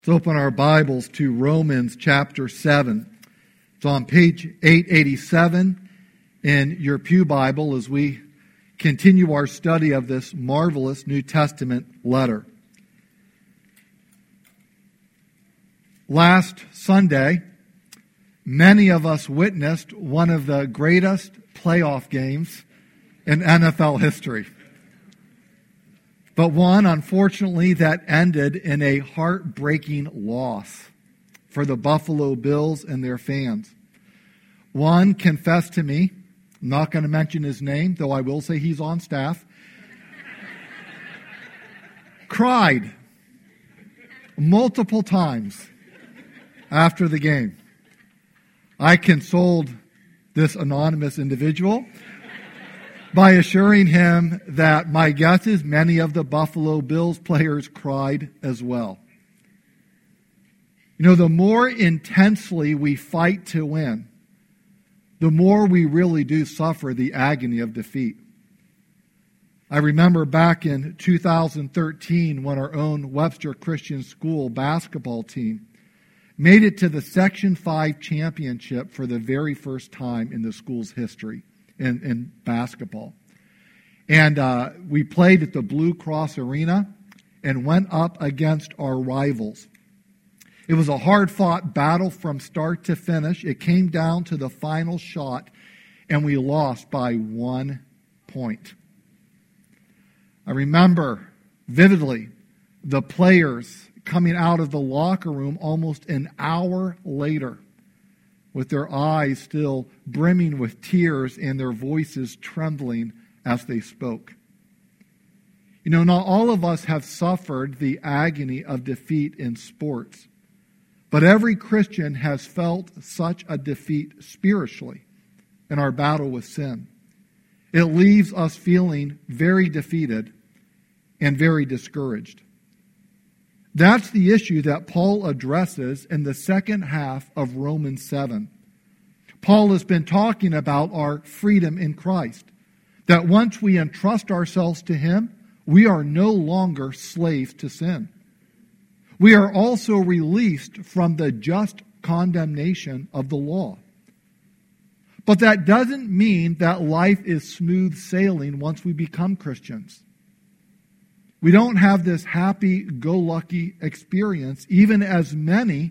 Let's open our Bibles to Romans chapter 7. It's on page 887 in your pew Bible as we continue our study of this marvelous New Testament letter. Last Sunday, many of us witnessed one of the greatest playoff games in NFL history. But one, unfortunately, that ended in a heartbreaking loss for the Buffalo Bills and their fans. One confessed to me, I'm not going to mention his name, though I will say he's on staff, cried multiple times after the game. I consoled this anonymous individual by assuring him that my guess is many of the Buffalo Bills players cried as well. You know, the more intensely we fight to win, the more we really do suffer the agony of defeat. I remember back in 2013 when our own Webster Christian School basketball team made it to the Section 5 championship for the very first time in the school's history in basketball. And we played at the Blue Cross Arena and went up against our rivals. It was a hard-fought battle from start to finish. It came down to the final shot, and we lost by 1 point. I remember vividly the players coming out of the locker room almost an hour later, with their eyes still brimming with tears and their voices trembling as they spoke. You know, not all of us have suffered the agony of defeat in sports, but every Christian has felt such a defeat spiritually in our battle with sin. It leaves us feeling very defeated and very discouraged. That's the issue that Paul addresses in the second half of Romans 7. Paul has been talking about our freedom in Christ, that once we entrust ourselves to Him, we are no longer slaves to sin. We are also released from the just condemnation of the law. But that doesn't mean that life is smooth sailing once we become Christians. We don't have this happy-go-lucky experience, even as many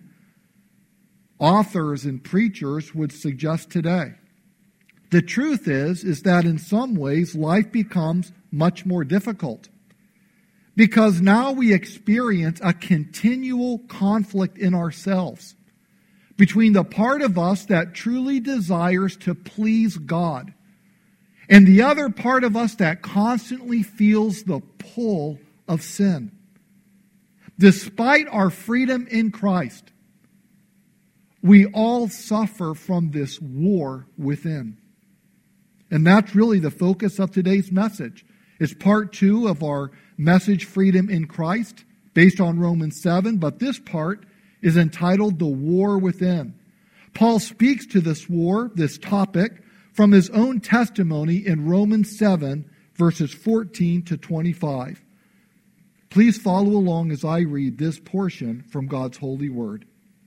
authors and preachers would suggest today. The truth is that in some ways life becomes much more difficult because now we experience a continual conflict in ourselves between the part of us that truly desires to please God and the other part of us that constantly feels the pull of sin. Despite our freedom in Christ, we all suffer from this war within. And that's really the focus of today's message. It's part 2 of our message, Freedom in Christ, based on Romans 7, but this part is entitled The War Within. Paul speaks to this war, this topic, from his own testimony in Romans 7, verses 14 to 25. Please follow along as I read this portion from God's holy word.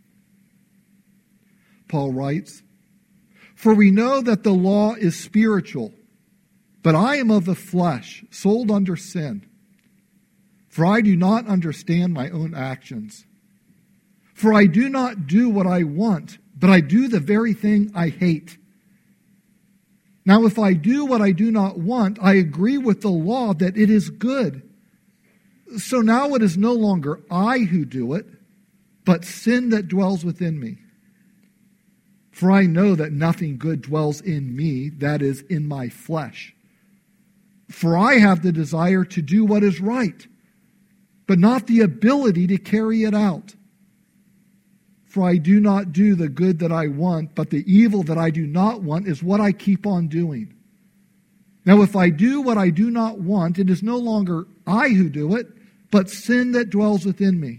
Paul writes, "For we know that the law is spiritual, but I am of the flesh, sold under sin. For I do not understand my own actions. For I do not do what I want, but I do the very thing I hate. Now if I do what I do not want, I agree with the law that it is good. So now it is no longer I who do it, but sin that dwells within me. For I know that nothing good dwells in me, that is, in my flesh. For I have the desire to do what is right, but not the ability to carry it out. For I do not do the good that I want, but the evil that I do not want is what I keep on doing. Now if I do what I do not want, it is no longer I who do it, but sin that dwells within me.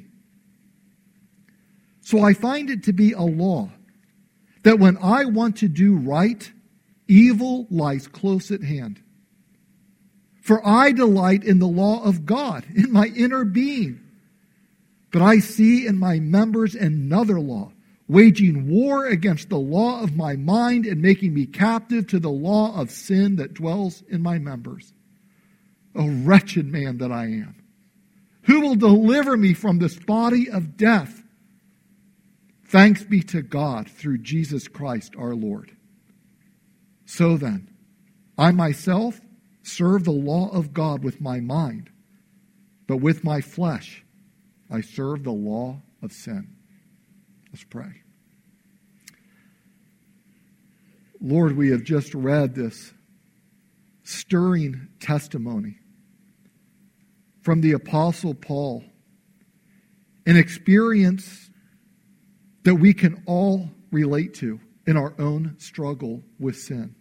So I find it to be a law, that when I want to do right, evil lies close at hand. For I delight in the law of God, in my inner being. But I see in my members another law, waging war against the law of my mind and making me captive to the law of sin that dwells in my members. O wretched man that I am, who will deliver me from this body of death? Thanks be to God through Jesus Christ our Lord. So then, I myself serve the law of God with my mind, but with my flesh I serve the law of sin. Let's pray. Lord, we have just read this stirring testimony from the Apostle Paul, an experience that we can all relate to in our own struggle with sin.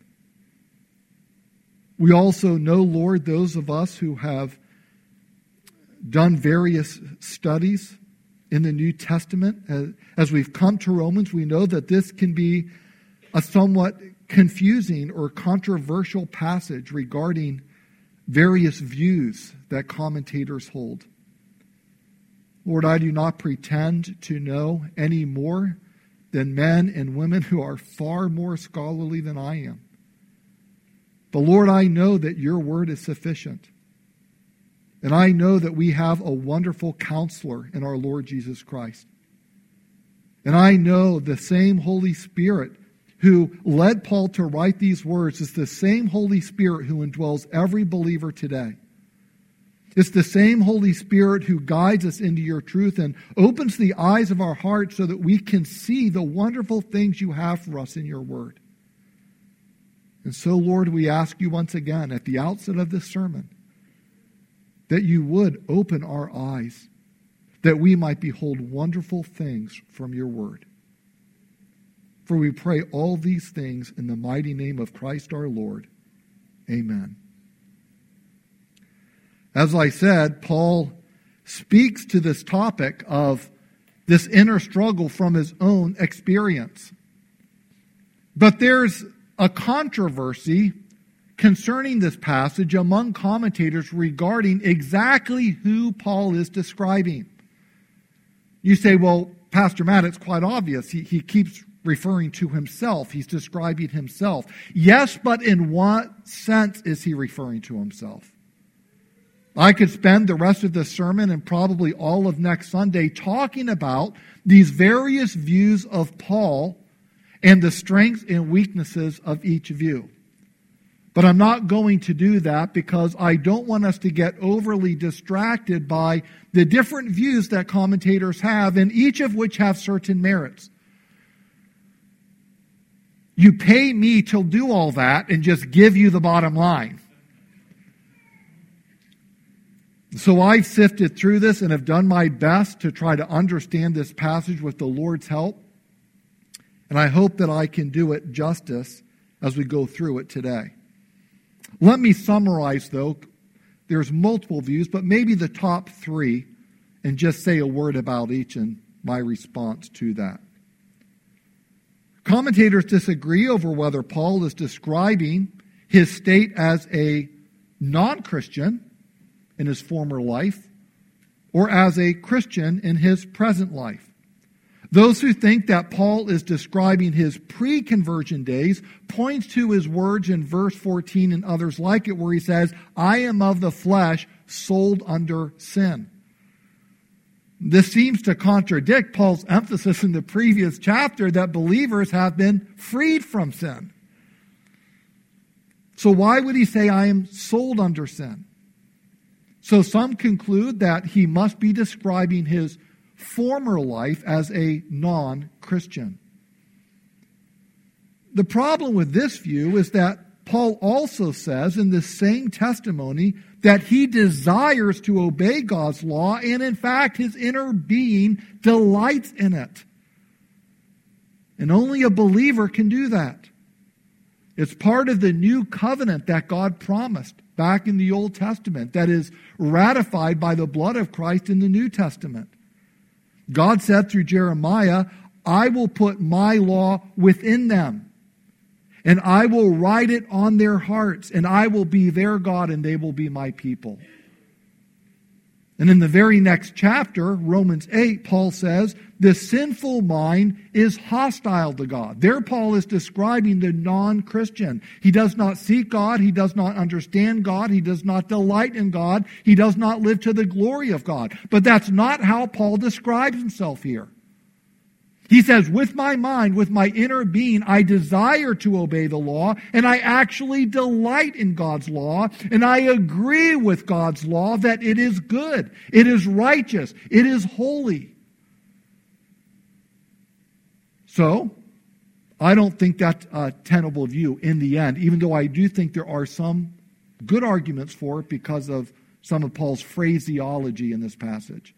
We also know, Lord, those of us who have done various studies in the New Testament, as we've come to Romans, we know that this can be a somewhat confusing or controversial passage regarding various views that commentators hold. Lord, I do not pretend to know any more than men and women who are far more scholarly than I am. But Lord, I know that your word is sufficient. And I know that we have a wonderful counselor in our Lord Jesus Christ. And I know the same Holy Spirit who led Paul to write these words is the same Holy Spirit who indwells every believer today. It's the same Holy Spirit who guides us into your truth and opens the eyes of our hearts so that we can see the wonderful things you have for us in your word. And so, Lord, we ask you once again at the outset of this sermon that you would open our eyes, that we might behold wonderful things from your word. For we pray all these things in the mighty name of Christ our Lord. Amen. As I said, Paul speaks to this topic of this inner struggle from his own experience. But there's a controversy concerning this passage among commentators regarding exactly who Paul is describing. You say, well, Pastor Matt, it's quite obvious. He keeps referring to himself. He's describing himself. Yes, but in what sense is he referring to himself? I could spend the rest of this sermon and probably all of next Sunday talking about these various views of Paul and the strengths and weaknesses of each view. But I'm not going to do that because I don't want us to get overly distracted by the different views that commentators have, and each of which have certain merits. You pay me to do all that and just give you the bottom line. So I've sifted through this and have done my best to try to understand this passage with the Lord's help. And I hope that I can do it justice as we go through it today. Let me summarize, though. There's multiple views, but maybe the top three, and just say a word about each and my response to that. Commentators disagree over whether Paul is describing his state as a non-Christian in his former life or as a Christian in his present life. Those who think that Paul is describing his pre-conversion days points to his words in verse 14 and others like it where he says, I am of the flesh, sold under sin. This seems to contradict Paul's emphasis in the previous chapter that believers have been freed from sin. So why would he say, I am sold under sin? So some conclude that he must be describing his former life as a non-Christian. The problem with this view is that Paul also says in this same testimony that he desires to obey God's law, and in fact his inner being delights in it. And only a believer can do that. It's part of the new covenant that God promised back in the Old Testament that is ratified by the blood of Christ in the New Testament. God said through Jeremiah, I will put my law within them, and I will write it on their hearts, and I will be their God, and they will be my people. And in the very next chapter, Romans 8, Paul says, the sinful mind is hostile to God. There Paul is describing the non-Christian. He does not seek God. He does not understand God. He does not delight in God. He does not live to the glory of God. But that's not how Paul describes himself here. He says, with my mind, with my inner being, I desire to obey the law, and I actually delight in God's law, and I agree with God's law that it is good, it is righteous, it is holy. So, I don't think that's a tenable view in the end, even though I do think there are some good arguments for it because of some of Paul's phraseology in this passage.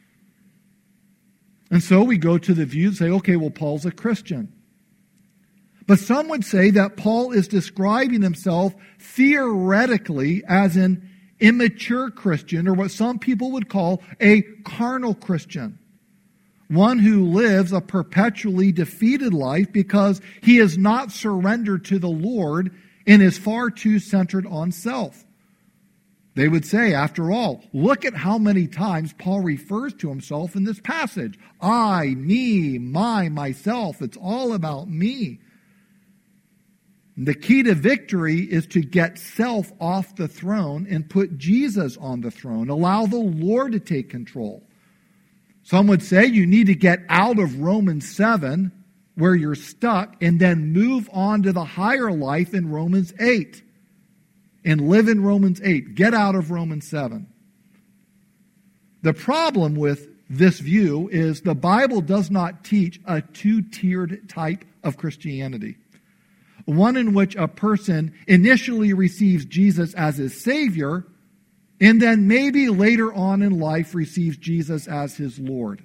And so we go to the view and say, okay, well, Paul's a Christian. But some would say that Paul is describing himself theoretically as an immature Christian, or what some people would call a carnal Christian. One who lives a perpetually defeated life because he has not surrendered to the Lord and is far too centered on self. They would say, after all, look at how many times Paul refers to himself in this passage. I, me, my, myself. It's all about me. The key to victory is to get self off the throne and put Jesus on the throne. Allow the Lord to take control. Some would say you need to get out of Romans 7, where you're stuck, and then move on to the higher life in Romans 8. And live in Romans 8. Get out of Romans 7. The problem with this view is the Bible does not teach a two-tiered type of Christianity. One in which a person initially receives Jesus as his Savior, and then maybe later on in life receives Jesus as his Lord.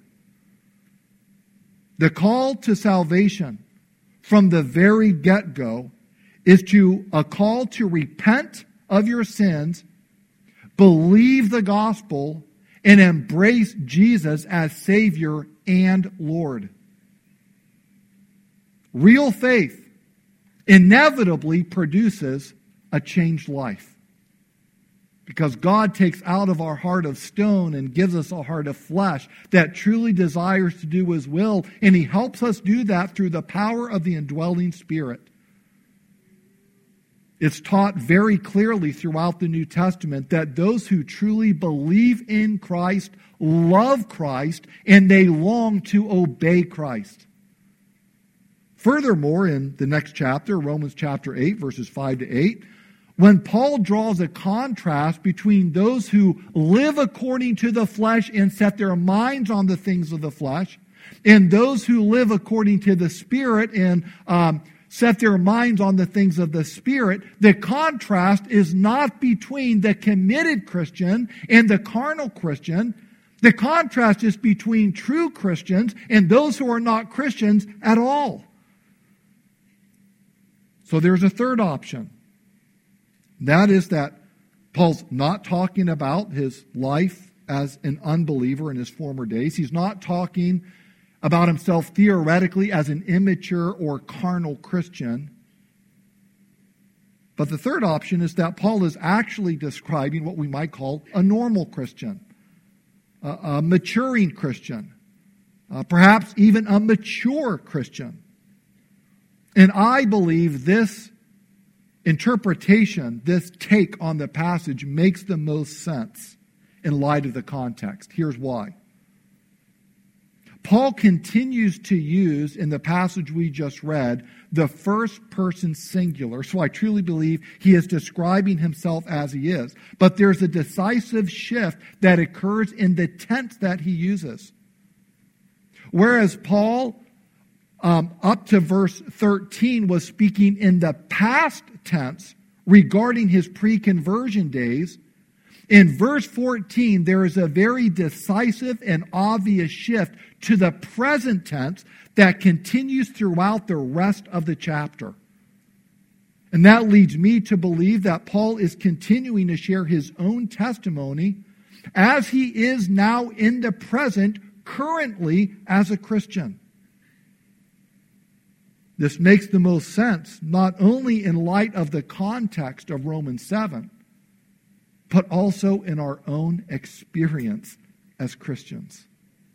The call to salvation from the very get-go is a call to repent of your sins, believe the gospel, and embrace Jesus as Savior and Lord. Real faith inevitably produces a changed life, because God takes out of our heart of stone and gives us a heart of flesh that truly desires to do His will, and He helps us do that through the power of the indwelling Spirit. It's taught very clearly throughout the New Testament that those who truly believe in Christ love Christ, and they long to obey Christ. Furthermore, in the next chapter, Romans chapter 8, verses 5 to 8, when Paul draws a contrast between those who live according to the flesh and set their minds on the things of the flesh, and those who live according to the Spirit and set their minds on the things of the Spirit, the contrast is not between the committed Christian and the carnal Christian. The contrast is between true Christians and those who are not Christians at all. So there's a third option. That is that Paul's not talking about his life as an unbeliever in his former days. He's not talking about himself theoretically as an immature or carnal Christian. But the third option is that Paul is actually describing what we might call a normal Christian, a maturing Christian, perhaps even a mature Christian. And I believe this interpretation, this take on the passage, makes the most sense in light of the context. Here's why. Paul continues to use, in the passage we just read, the first person singular. So I truly believe he is describing himself as he is. But there's a decisive shift that occurs in the tense that he uses. Whereas Paul, up to verse 13, was speaking in the past tense regarding his pre-conversion days, in verse 14, there is a very decisive and obvious shift to the present tense that continues throughout the rest of the chapter. And that leads me to believe that Paul is continuing to share his own testimony as he is now in the present, currently as a Christian. This makes the most sense, not only in light of the context of Romans 7, but also in our own experience as Christians.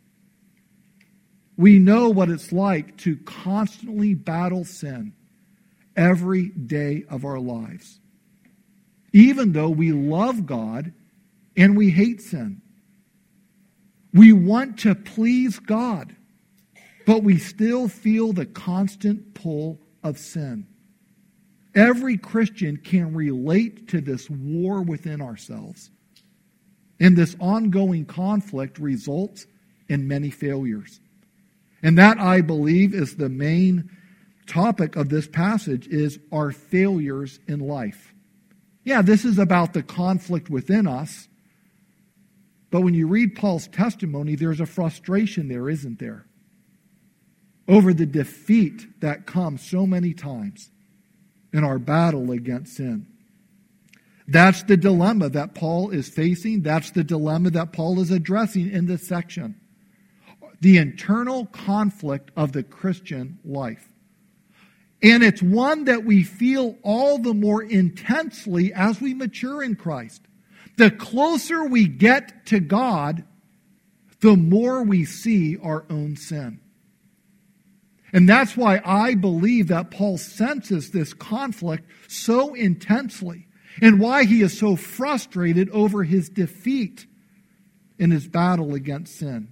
We know what it's like to constantly battle sin every day of our lives, even though we love God and we hate sin. We want to please God, but we still feel the constant pull of sin. Every Christian can relate to this war within ourselves. And this ongoing conflict results in many failures. And that, I believe, is the main topic of this passage, is our failures in life. Yeah, this is about the conflict within us. But when you read Paul's testimony, there's a frustration there, isn't there? Over the defeat that comes so many times in our battle against sin. That's the dilemma that Paul is facing. That's the dilemma that Paul is addressing in this section. The internal conflict of the Christian life. And it's one that we feel all the more intensely as we mature in Christ. The closer we get to God, the more we see our own sin. And that's why I believe that Paul senses this conflict so intensely, and why he is so frustrated over his defeat in his battle against sin.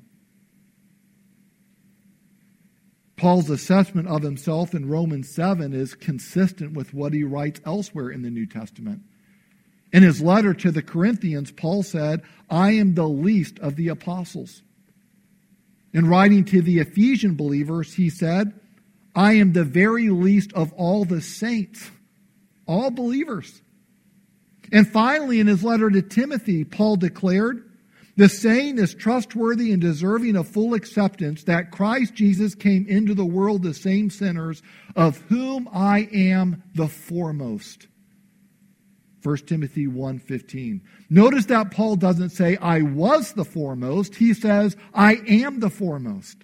Paul's assessment of himself in Romans 7 is consistent with what he writes elsewhere in the New Testament. In his letter to the Corinthians, Paul said, I am the least of the apostles. In writing to the Ephesian believers, he said, I am the very least of all the saints, all believers. And finally, in his letter to Timothy, Paul declared, the saying is trustworthy and deserving of full acceptance that Christ Jesus came into the world to save sinners, of whom I am the foremost. 1 Timothy 1:15. Notice that Paul doesn't say, I was the foremost. He says, I am the foremost.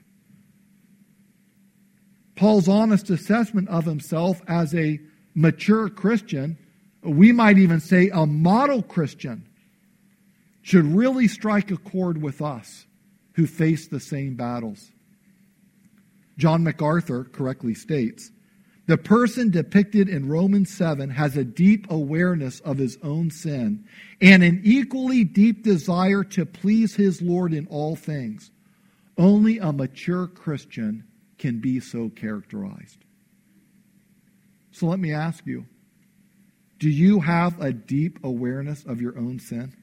Paul's honest assessment of himself as a mature Christian, we might even say a model Christian, should really strike a chord with us who face the same battles. John MacArthur correctly states, the person depicted in Romans 7 has a deep awareness of his own sin and an equally deep desire to please his Lord in all things. Only a mature Christian can be so characterized. So let me ask you, do you have a deep awareness of your own sin?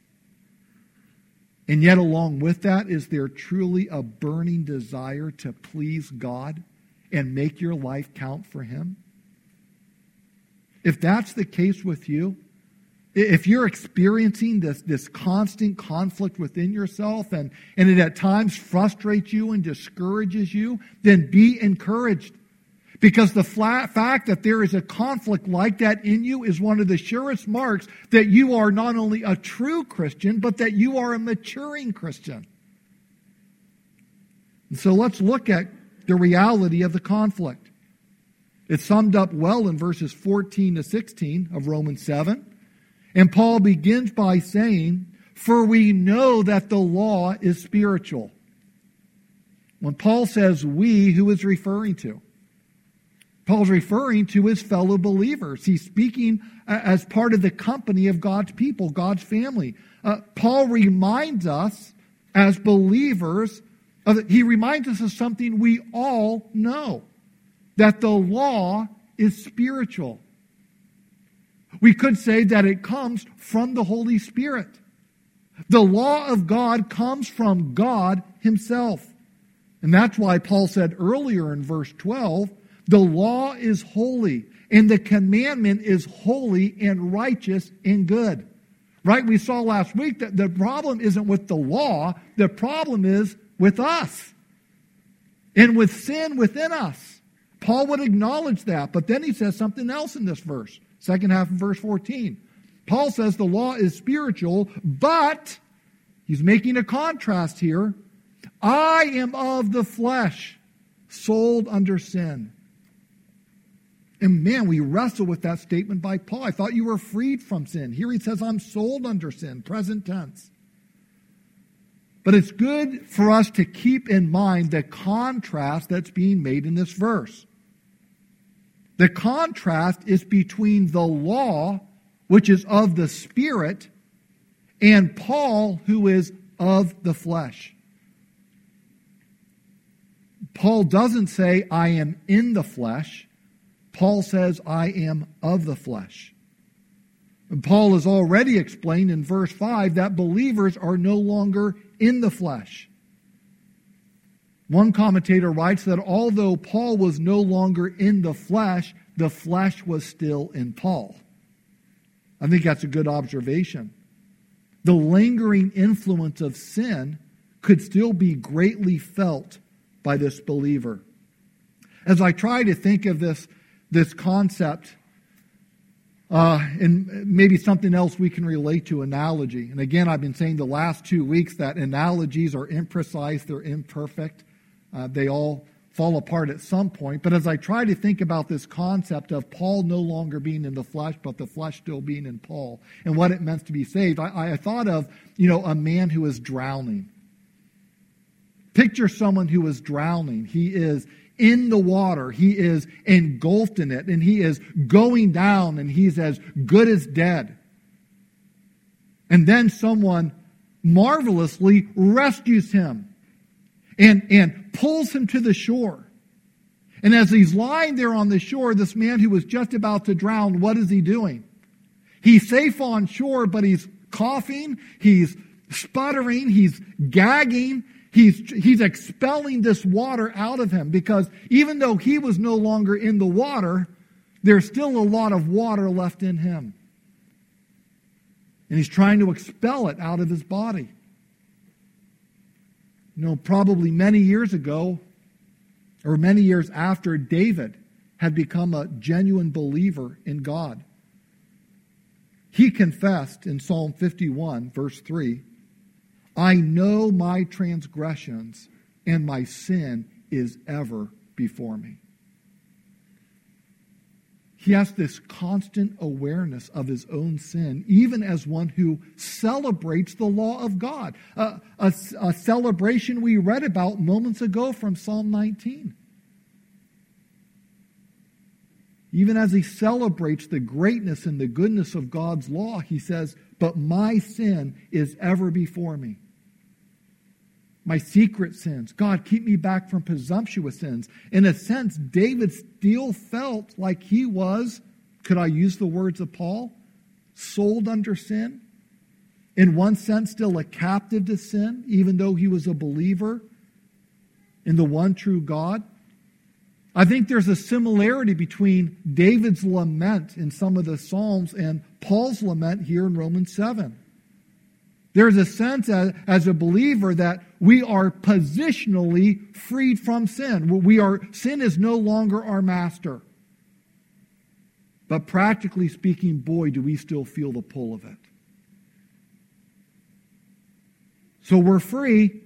And yet along with that, is there truly a burning desire to please God and make your life count for Him? If that's the case with you, if you're experiencing this constant conflict within yourself and it at times frustrates you and discourages you, then be encouraged. Because the fact that there is a conflict like that in you is one of the surest marks that you are not only a true Christian, but that you are a maturing Christian. And so let's look at the reality of the conflict. It's summed up well in verses 14 to 16 of Romans 7. And Paul begins by saying, for we know that the law is spiritual. When Paul says we, who is referring to? Paul's referring to his fellow believers. He's speaking as part of the company of God's people, God's family. Paul reminds us as believers, he reminds us of something we all know, that the law is spiritual. We could say that it comes from the Holy Spirit. The law of God comes from God Himself. And that's why Paul said earlier in verse 12, the law is holy, and the commandment is holy and righteous and good. Right? We saw last week that the problem isn't with the law. The problem is with us and with sin within us. Paul would acknowledge that, but then he says something else in this verse. Second half of verse 14. Paul says the law is spiritual, but he's making a contrast here. I am of the flesh, sold under sin. And man, we wrestle with that statement by Paul. I thought you were freed from sin. Here he says, I'm sold under sin, present tense. But it's good for us to keep in mind the contrast that's being made in this verse. The contrast is between the law, which is of the Spirit, and Paul, who is of the flesh. Paul doesn't say, I am in the flesh. Paul says, I am of the flesh. And Paul has already explained in verse 5 that believers are no longer in the flesh. One commentator writes that although Paul was no longer in the flesh was still in Paul. I think that's a good observation. The lingering influence of sin could still be greatly felt by this believer. As I try to think of this concept, and maybe something else we can relate to, analogy. And again, I've been saying the last 2 weeks that analogies are imprecise, they're imperfect. They all fall apart at some point. But as I try to think about this concept of Paul no longer being in the flesh, but the flesh still being in Paul, and what it meant to be saved, I thought of, a man who is drowning. Picture someone who is drowning. He is in the water. He is engulfed in it, and he is going down, and he's as good as dead. And then someone marvelously rescues him and pulls him to the shore. And as he's lying there on the shore, this man who was just about to drown, what is he doing? He's safe on shore, but he's coughing, he's sputtering, he's gagging, he's expelling this water out of him, because even though he was no longer in the water, there's still a lot of water left in him. And he's trying to expel it out of his body. Probably many years ago, or many years after David had become a genuine believer in God, he confessed in Psalm 51, verse 3, I know my transgressions, and my sin is ever before me. He has this constant awareness of his own sin, even as one who celebrates the law of God. A celebration we read about moments ago from Psalm 19. Even as he celebrates the greatness and the goodness of God's law, he says, but my sin is ever before me. My secret sins. God, keep me back from presumptuous sins. In a sense, David still felt like he was, could I use the words of Paul, sold under sin? In one sense, still a captive to sin, even though he was a believer in the one true God. I think there's a similarity between David's lament in some of the Psalms and Paul's lament here in Romans 7. There's a sense as a believer that we are positionally freed from sin. Sin is no longer our master. But practically speaking, boy, do we still feel the pull of it. So we're free,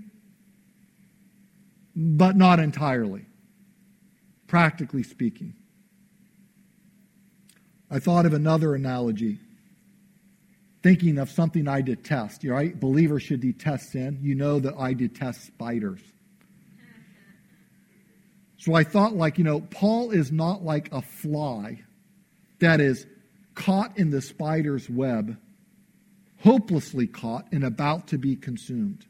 but not entirely, practically speaking. I thought of another analogy. Thinking of something I detest. Right? Believers should detest sin. You know that I detest spiders. So I thought Paul is not like a fly that is caught in the spider's web, hopelessly caught and about to be consumed.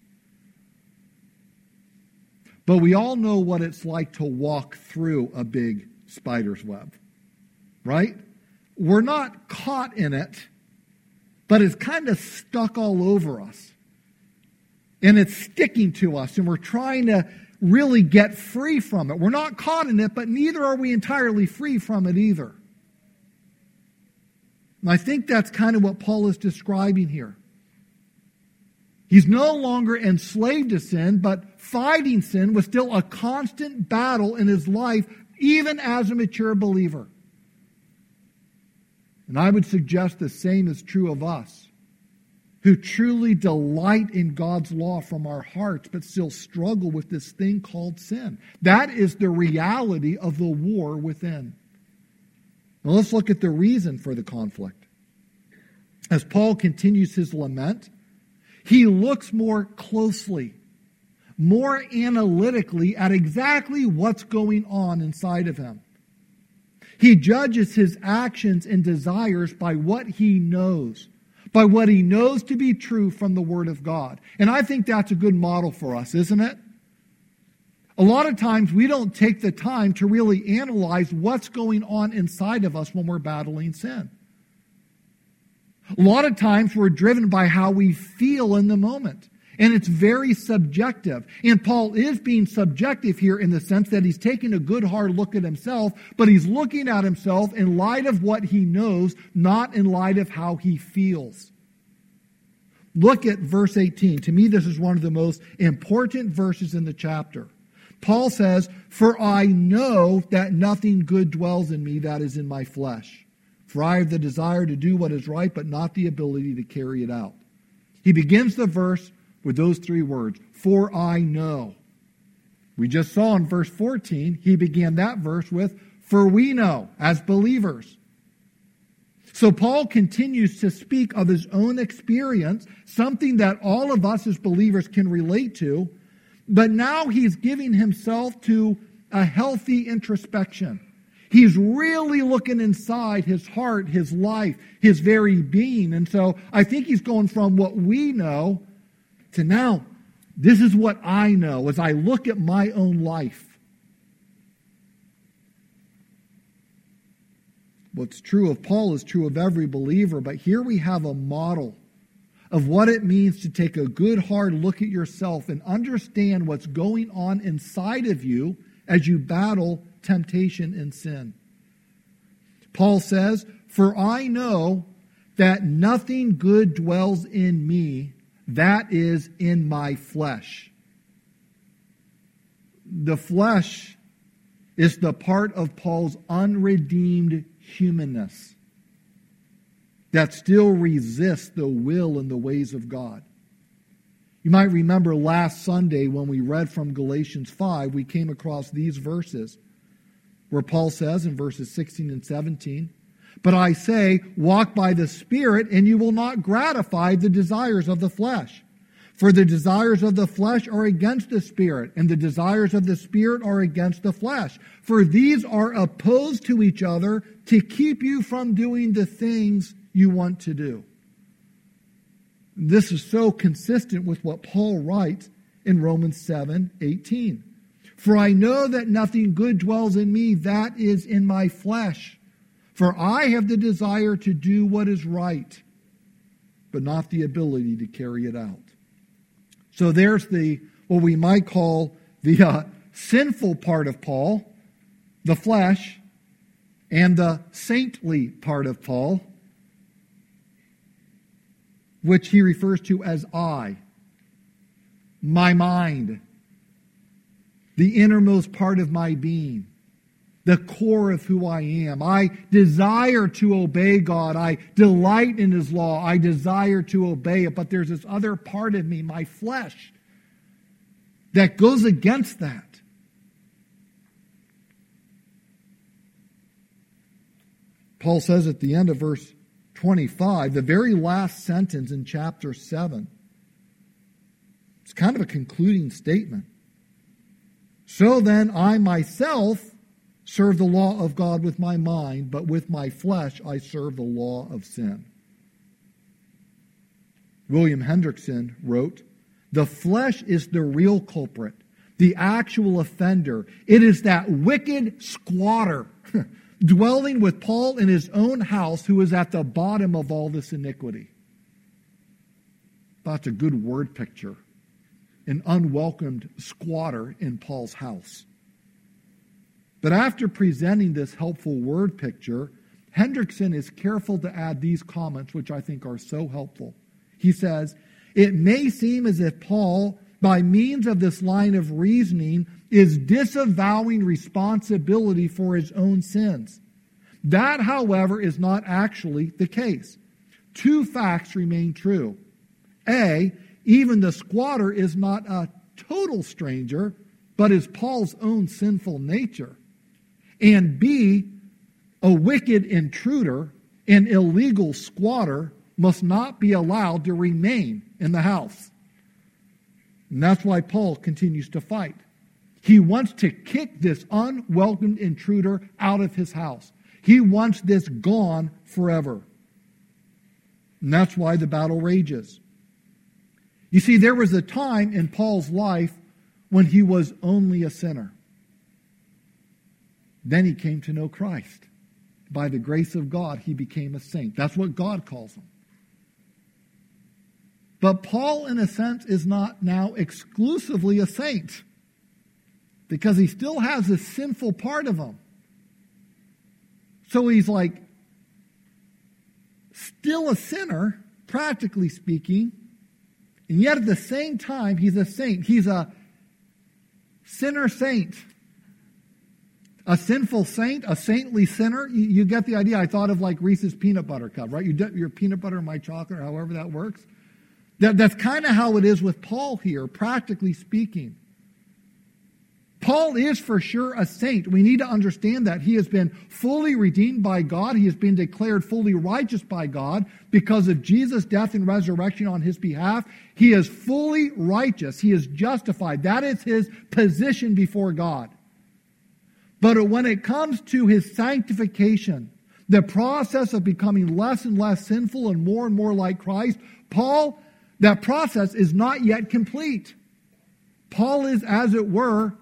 But we all know what it's like to walk through a big spider's web. Right? We're not caught in it, but it's kind of stuck all over us. And it's sticking to us, and we're trying to really get free from it. We're not caught in it, but neither are we entirely free from it either. And I think that's kind of what Paul is describing here. He's no longer enslaved to sin, but fighting sin was still a constant battle in his life, even as a mature believer. And I would suggest the same is true of us, who truly delight in God's law from our hearts, but still struggle with this thing called sin. That is the reality of the war within. Now let's look at the reason for the conflict. As Paul continues his lament, he looks more closely, more analytically at exactly what's going on inside of him. He judges his actions and desires by what he knows, by what he knows to be true from the Word of God. And I think that's a good model for us, isn't it? A lot of times we don't take the time to really analyze what's going on inside of us when we're battling sin. A lot of times we're driven by how we feel in the moment. And it's very subjective. And Paul is being subjective here in the sense that he's taking a good hard look at himself, but he's looking at himself in light of what he knows, not in light of how he feels. Look at verse 18. To me, this is one of the most important verses in the chapter. Paul says, "For I know that nothing good dwells in me, that is in my flesh. For I have the desire to do what is right, but not the ability to carry it out." He begins the verse with those three words, "For I know." We just saw in verse 14, he began that verse with, "For we know," as believers. So Paul continues to speak of his own experience, something that all of us as believers can relate to, but now he's giving himself to a healthy introspection. He's really looking inside his heart, his life, his very being. And so I think he's going from what we know to now, this is what I know as I look at my own life. What's true of Paul is true of every believer, but here we have a model of what it means to take a good hard look at yourself and understand what's going on inside of you as you battle temptation and sin. Paul says, "For I know that nothing good dwells in me, that is in my flesh." The flesh is the part of Paul's unredeemed humanness that still resists the will and the ways of God. You might remember last Sunday when we read from Galatians 5, we came across these verses where Paul says in verses 16 and 17, "But I say, walk by the Spirit, and you will not gratify the desires of the flesh. For the desires of the flesh are against the Spirit, and the desires of the Spirit are against the flesh. For these are opposed to each other to keep you from doing the things you want to do." This is so consistent with what Paul writes in Romans 7:18. "For I know that nothing good dwells in me, that is in my flesh. For I have the desire to do what is right, but not the ability to carry it out." So there's what we might call the sinful part of Paul, the flesh, and the saintly part of Paul, which he refers to as I, my mind, the innermost part of my being, the core of who I am. I desire to obey God. I delight in His law. I desire to obey it. But there's this other part of me, my flesh, that goes against that. Paul says at the end of verse 25, the very last sentence in chapter 7, it's kind of a concluding statement. "So then I myself serve the law of God with my mind, but with my flesh I serve the law of sin." William Hendrickson wrote, "The flesh is the real culprit, the actual offender. It is that wicked squatter dwelling with Paul in his own house who is at the bottom of all this iniquity." That's a good word picture. An unwelcomed squatter in Paul's house. But after presenting this helpful word picture, Hendrickson is careful to add these comments, which I think are so helpful. He says, "It may seem as if Paul, by means of this line of reasoning, is disavowing responsibility for his own sins. That, however, is not actually the case. Two facts remain true. A, even the squatter is not a total stranger, but is Paul's own sinful nature. And B, A wicked intruder, an illegal squatter, must not be allowed to remain in the house. And that's why Paul continues to fight. He wants to kick this unwelcomed intruder out of his house. He wants this gone forever. And that's why the battle rages. You see, there was a time in Paul's life when he was only a sinner. Then he came to know Christ. By the grace of God, he became a saint. That's what God calls him. But Paul, in a sense, is not now exclusively a saint, because he still has a sinful part of him. So he's like still a sinner, practically speaking, and yet at the same time, he's a saint. He's a sinner saint. A sinful saint, a saintly sinner. You get the idea. I thought of like Reese's peanut butter cup, right? You dip your peanut butter in my chocolate, or however that works. That's kind of how it is with Paul here, practically speaking. Paul is for sure a saint. We need to understand that. He has been fully redeemed by God. He has been declared fully righteous by God because of Jesus' death and resurrection on his behalf. He is fully righteous. He is justified. That is his position before God. But when it comes to his sanctification, the process of becoming less and less sinful and more like Christ, Paul, that process is not yet complete. Paul is, as it were,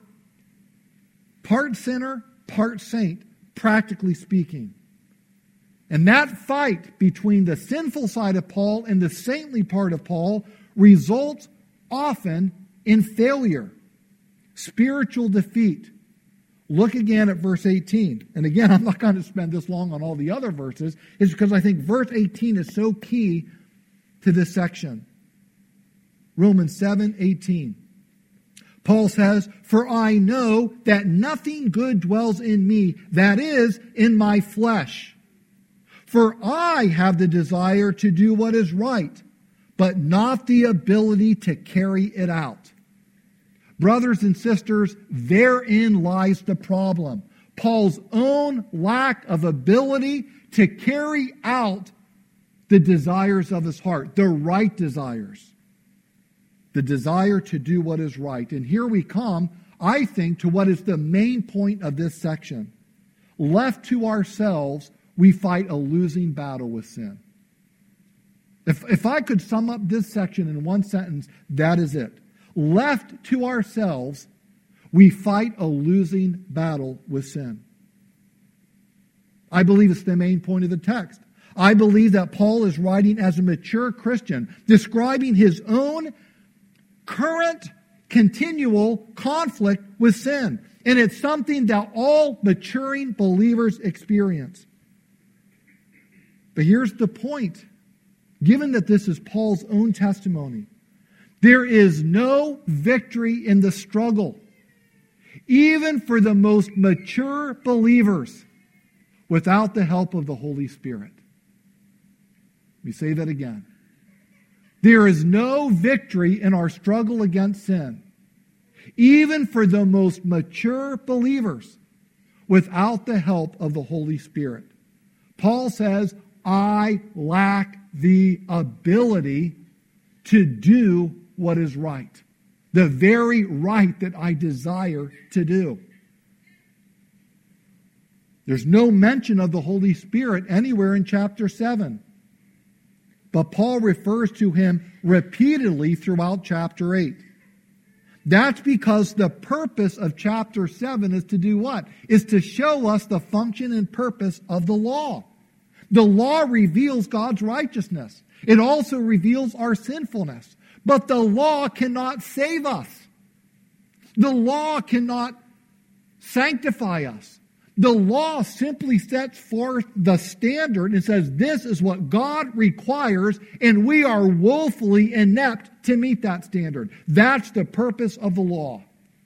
part sinner, part saint, practically speaking. And that fight between the sinful side of Paul and the saintly part of Paul results often in failure, spiritual defeat. Look again at verse 18. And again, I'm not going to spend this long on all the other verses. It's because I think verse 18 is so key to this section. Romans 7:18. Paul says, "For I know that nothing good dwells in me, that is, in my flesh. For I have the desire to do what is right, but not the ability to carry it out." Brothers and sisters, therein lies the problem. Paul's own lack of ability to carry out the desires of his heart, the right desires. The desire to do what is right. And here we come, I think, to what is the main point of this section. Left to ourselves, we fight a losing battle with sin. If I could sum up this section in one sentence, that is it. Left to ourselves, we fight a losing battle with sin. I believe it's the main point of the text. I believe that Paul is writing as a mature Christian, describing his own current, continual conflict with sin. And it's something that all maturing believers experience. But here's the point. Given that this is Paul's own testimony, there is no victory in the struggle, even for the most mature believers, without the help of the Holy Spirit. Let me say that again. There is no victory in our struggle against sin, even for the most mature believers, without the help of the Holy Spirit. Paul says, I lack the ability to do what is right, the very right that I desire to do. There's no mention of the Holy Spirit anywhere in chapter 7. But Paul refers to him repeatedly throughout chapter 8. That's because the purpose of chapter 7 is to do what? Is to show us the function and purpose of the law. The law reveals God's righteousness. It also reveals our sinfulness. But the law cannot save us. The law cannot sanctify us. The law simply sets forth the standard and says this is what God requires, and we are woefully inept to meet that standard. That's the purpose of the law.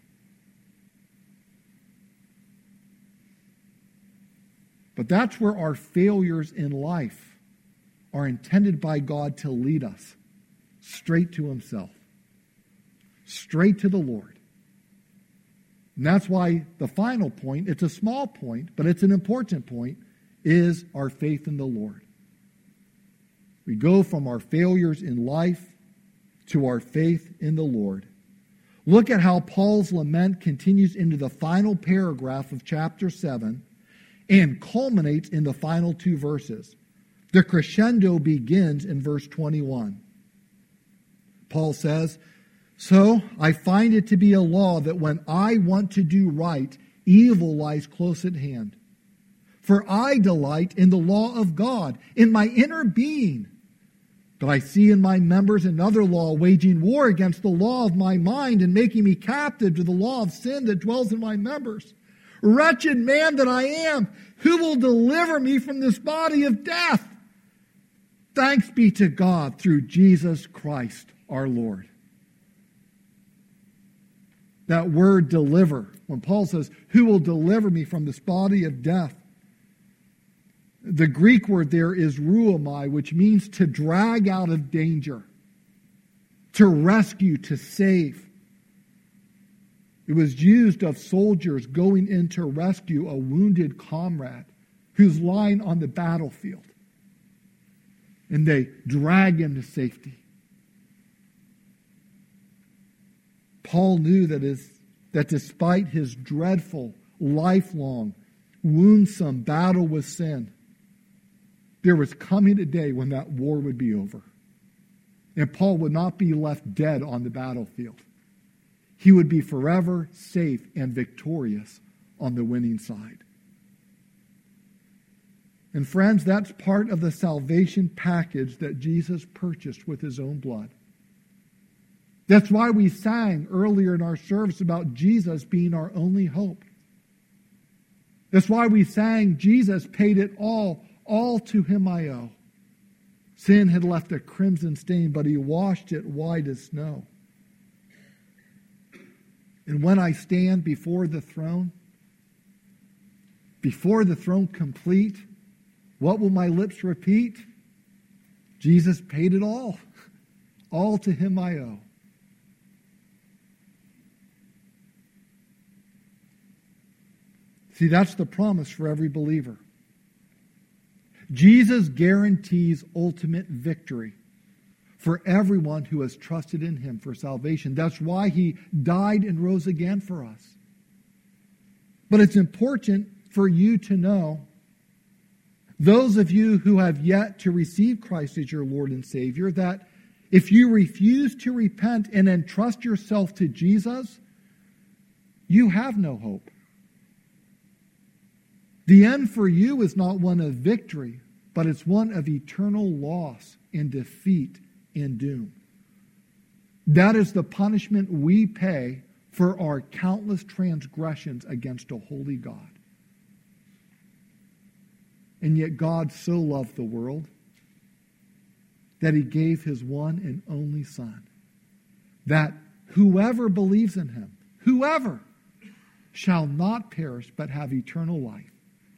But that's where our failures in life are intended by God to lead us straight to Himself, straight to the Lord. And that's why the final point, it's a small point, but it's an important point, is our faith in the Lord. We go from our failures in life to our faith in the Lord. Look at how Paul's lament continues into the final paragraph of chapter 7 and culminates in the final 2 verses. The crescendo begins in verse 21. Paul says, "So I find it to be a law that when I want to do right, evil lies close at hand. For I delight in the law of God, in my inner being. But I see in my members another law waging war against the law of my mind and making me captive to the law of sin that dwells in my members. Wretched man that I am, who will deliver me from this body of death? Thanks be to God through Jesus Christ our Lord." That word deliver, when Paul says, "Who will deliver me from this body of death?" The Greek word there is ruomai, which means to drag out of danger, to rescue, to save. It was used of soldiers going in to rescue a wounded comrade who's lying on the battlefield. And they drag him to safety. Paul knew that despite his dreadful, lifelong, woundsome battle with sin, there was coming a day when that war would be over. And Paul would not be left dead on the battlefield. He would be forever safe and victorious on the winning side. And friends, that's part of the salvation package that Jesus purchased with his own blood. That's why we sang earlier in our service about Jesus being our only hope. That's why we sang, Jesus paid it all to him I owe. Sin had left a crimson stain, but he washed it white as snow. And when I stand before the throne complete, what will my lips repeat? Jesus paid it all. All to him I owe. See, that's the promise for every believer. Jesus guarantees ultimate victory for everyone who has trusted in him for salvation. That's why he died and rose again for us. But it's important for you to know, those of you who have yet to receive Christ as your Lord and Savior, that if you refuse to repent and entrust yourself to Jesus, you have no hope. The end for you is not one of victory, but it's one of eternal loss and defeat and doom. That is the punishment we pay for our countless transgressions against a holy God. And yet God so loved the world that he gave his one and only Son, that whoever believes in him, whoever, shall not perish but have eternal life.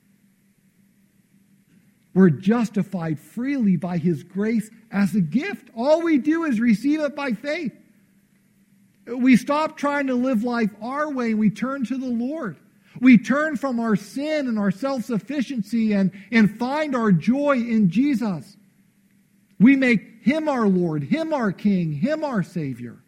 We're justified freely by his grace as a gift. All we do is receive it by faith. We stop trying to live life our way and we turn to the Lord. We turn from our sin and our self-sufficiency and find our joy in Jesus. We make him our Lord, him our King, him our Savior.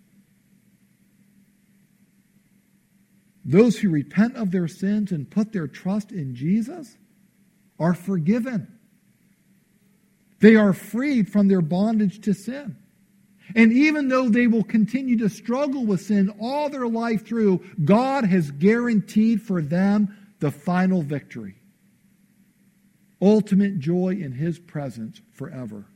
Those who repent of their sins and put their trust in Jesus are forgiven. They are freed from their bondage to sin. And even though they will continue to struggle with sin all their life through, God has guaranteed for them the final victory. Ultimate joy in his presence forever.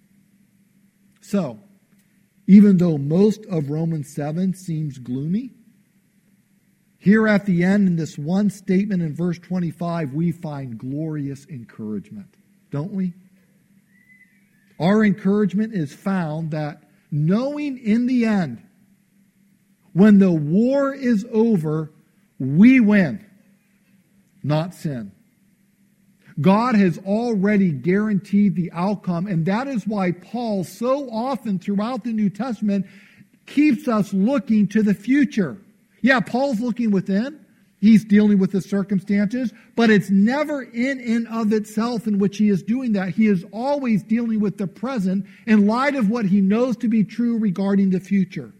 So, even though most of Romans 7 seems gloomy, here at the end in this one statement in verse 25, we find glorious encouragement, don't we? Our encouragement is found that knowing in the end, when the war is over, we win, not sin. God has already guaranteed the outcome, and that is why Paul so often throughout the New Testament keeps us looking to the future. Yeah, Paul's looking within, He's dealing with the circumstances, but it's never in and of itself in which he is doing that. He is always dealing with the present in light of what he knows to be true regarding the future.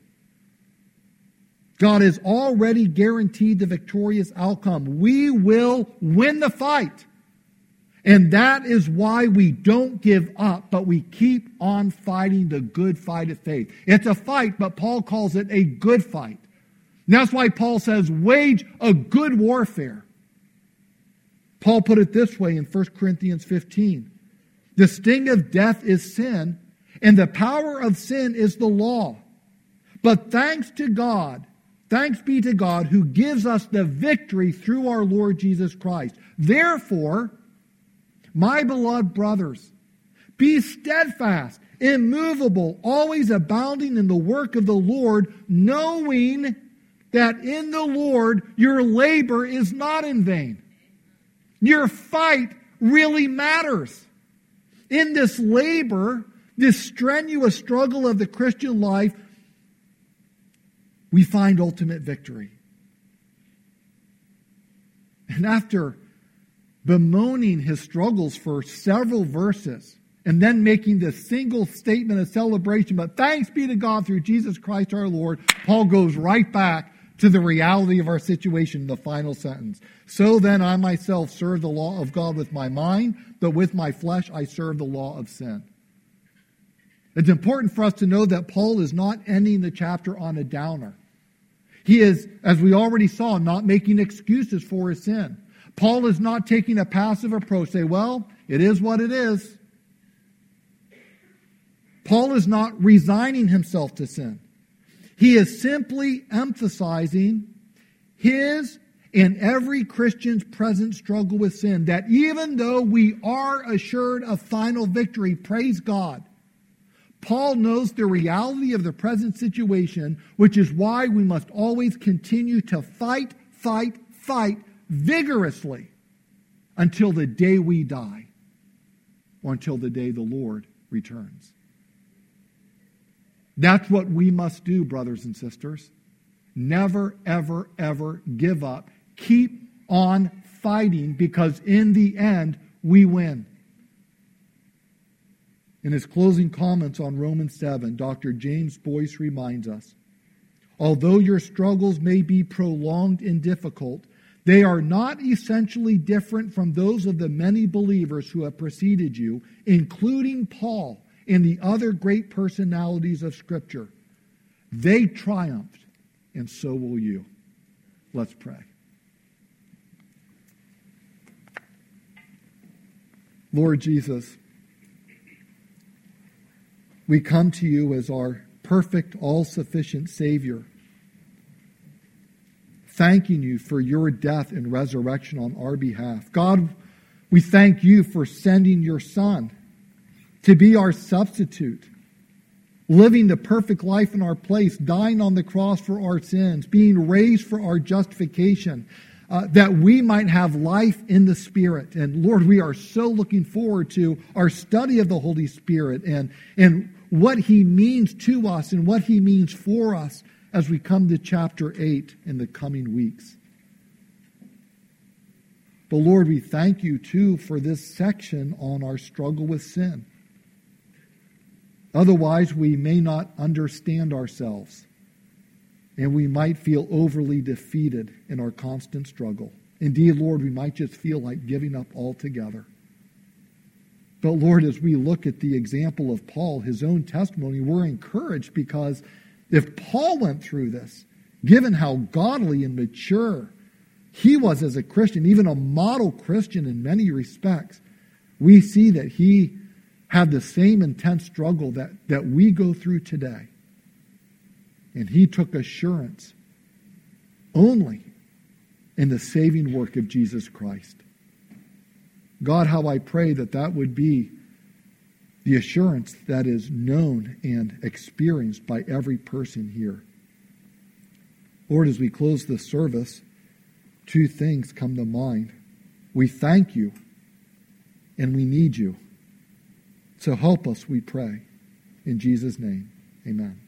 God has already guaranteed the victorious outcome. We will win the fight. And that is why we don't give up, but we keep on fighting the good fight of faith. It's a fight, but Paul calls it a good fight. And that's why Paul says, wage a good warfare. Paul put it this way in 1 Corinthians 15. The sting of death is sin, and the power of sin is the law. But thanks be to God who gives us the victory through our Lord Jesus Christ. Therefore, my beloved brothers, be steadfast, immovable, always abounding in the work of the Lord, knowing that in the Lord your labor is not in vain. Your fight really matters. In this labor, this strenuous struggle of the Christian life, we find ultimate victory. And after bemoaning his struggles for several verses, and then making this single statement of celebration, but thanks be to God through Jesus Christ our Lord, Paul goes right back to the reality of our situation in the final sentence. So then I myself serve the law of God with my mind, but with my flesh I serve the law of sin. It's important for us to know that Paul is not ending the chapter on a downer. He is, as we already saw, not making excuses for his sin. Paul is not taking a passive approach, say, well, it is what it is. Paul is not resigning himself to sin. He is simply emphasizing his and every Christian's present struggle with sin, that even though we are assured of final victory, praise God, Paul knows the reality of the present situation, which is why we must always continue to fight vigorously until the day we die, or until the day the Lord returns. That's what we must do, brothers and sisters. Never, ever, ever give up. Keep on fighting, because in the end, we win. In his closing comments on Romans 7, Dr. James Boyce reminds us, although your struggles may be prolonged and difficult, they are not essentially different from those of the many believers who have preceded you, including Paul and the other great personalities of Scripture. They triumphed, and so will you. Let's pray. Lord Jesus, we come to you as our perfect, all-sufficient Savior, thanking you for your death and resurrection on our behalf. God, we thank you for sending your Son to be our substitute, living the perfect life in our place, dying on the cross for our sins, being raised for our justification, that we might have life in the Spirit. And Lord, we are so looking forward to our study of the Holy Spirit and what he means to us and what he means for us as we come to chapter 8 in the coming weeks. But Lord, we thank you too for this section on our struggle with sin. Otherwise, we may not understand ourselves, and we might feel overly defeated in our constant struggle. Indeed, Lord, we might just feel like giving up altogether. But Lord, as we look at the example of Paul, his own testimony, we're encouraged, because if Paul went through this, given how godly and mature he was as a Christian, even a model Christian in many respects, we see that he had the same intense struggle that we go through today. And he took assurance only in the saving work of Jesus Christ. God, how I pray that would be the assurance that is known and experienced by every person here. Lord, as we close this service, two things come to mind. We thank you, and we need you. So help us, we pray. In Jesus' name, amen.